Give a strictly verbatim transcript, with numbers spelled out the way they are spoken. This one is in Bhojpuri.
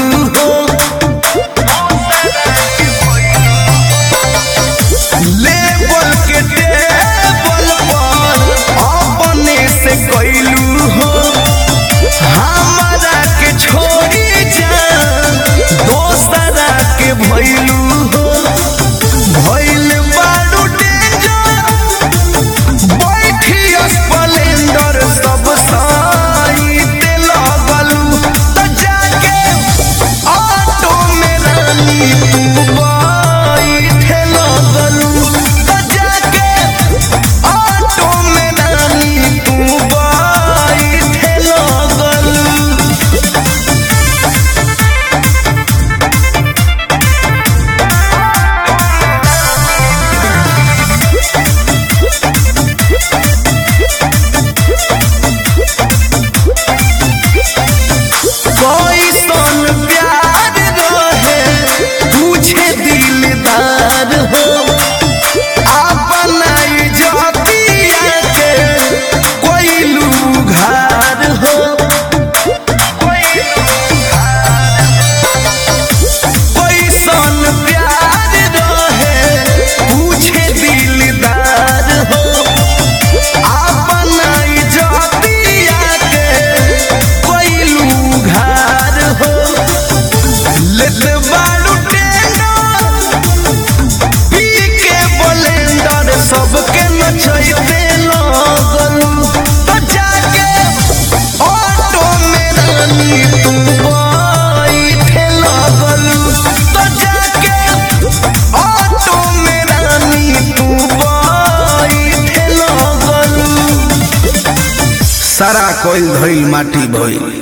हो लेवल के टेबल पर अपने से कैलू हो हमारा के छोड़ी जा दोसरा के भैलू हो भैल बारू डेंजर बैठी स्प्लेंडर सब साइड लगलू त जाके ऑटो में रानी तू बैठे लगलू त जाके ऑटो में रानी तू बैठे लगलू। कैसन प्यार रहे तुझे दिलदार हो अपना इज्जतिया के कोइलू घार हो कैसन प्यार रहे तुझे दिलदार हो अपना इज्जतिया के कोइलू घार हो लेत बारू टेंडर पी के ब्लेंडर सबके नचैते लगलू त जाके ऑटो में रानी तू बैठे लगलू त जाके ऑटो में रानी तू बैठे लगलू। सारा कोइल धइल माटी भइल।